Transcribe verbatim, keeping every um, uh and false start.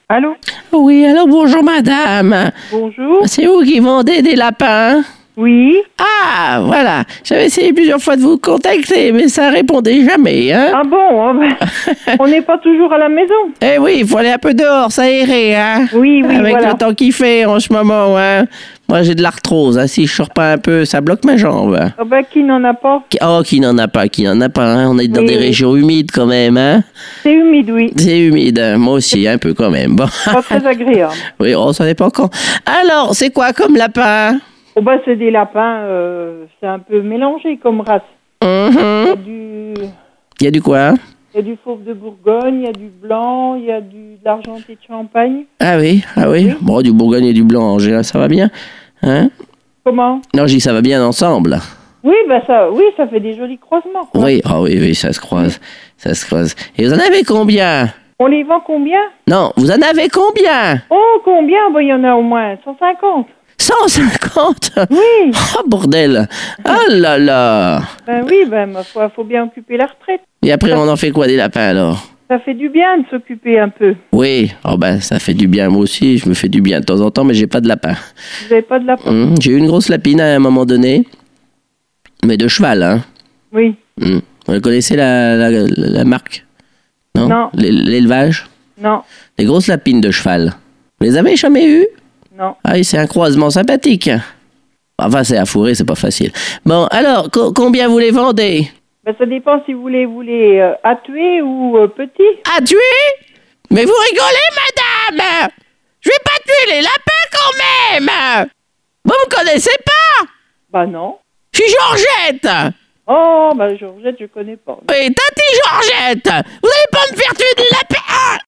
Allô? Oui, alors bonjour madame. Bonjour. C'est vous qui vendez des lapins? Oui. Ah, voilà. J'avais essayé plusieurs fois de vous contacter, mais ça répondait jamais, hein? Ah bon? Ah ben, on n'est pas toujours à la maison. Eh oui, il faut aller un peu dehors, s'aérer, hein? Oui, oui, Avec voilà. le temps qu'il fait en ce moment, hein? Moi, j'ai de l'arthrose, hein. Si je sors pas un peu, ça bloque ma jambe. Ah ben, qui n'en a pas? Qui- Oh, qui n'en a pas, qui n'en a pas, hein? On est dans Oui, des oui. régions humides quand même, hein? C'est humide, oui. C'est humide, hein. Moi aussi, un peu quand même. Bon. Pas très agréable. Oui, on s'en est pas quand. Alors, c'est quoi comme lapin? Oh ben, c'est des lapins, euh, c'est un peu mélangé comme race. Il y Mhm. a du, Il y a du quoi? il y a du fauve de Bourgogne, il y a du blanc, il y a du, de l'argenté de Champagne. Ah oui, ah oui. Oui. Bon, du bourgogne et du blanc, en général, ça va bien. Hein? Comment? Non, je dis ça va bien ensemble. Oui, ben ça, oui, ça fait des jolis croisements, quoi. Oui, ah oui, oui, ça se croise. Ça se croise. Et vous en avez combien? On les vend combien? Non, vous en avez combien? Oh, combien? Ben, il y en a au moins cent cinquante. cent cinquante? Oui. Oh, bordel! Oh là là! Ben oui, ben, ma foi, faut bien occuper la retraite. Et après, on en fait quoi des lapins alors? Ça fait du bien de s'occuper un peu. Oui, oh ben, ça fait du bien, moi aussi. Je me fais du bien de temps en temps, mais j'ai pas de lapin. Vous n'avez pas de lapin? Hum, J'ai eu une grosse lapine à un moment donné, mais de cheval, hein. Oui. Hum. Vous connaissez la, la, la- la marque? Non? Non. L'é- L'élevage? Non. Des grosses lapines de cheval. Vous les avez jamais eues? Non. Ah oui, c'est un croisement sympathique. Enfin, c'est à fourrer, c'est pas facile. Bon, alors, co- combien vous les vendez? Ben, ça dépend si vous les voulez euh, à tuer ou euh, petits. À tuer? Mais vous rigolez, madame! Je vais pas tuer les lapins quand même! Vous me connaissez pas? Bah non. Je suis Georgette! Oh, bah Georgette, je connais pas. Oui, Tati Georgette! Vous allez pas me faire tuer des lapins!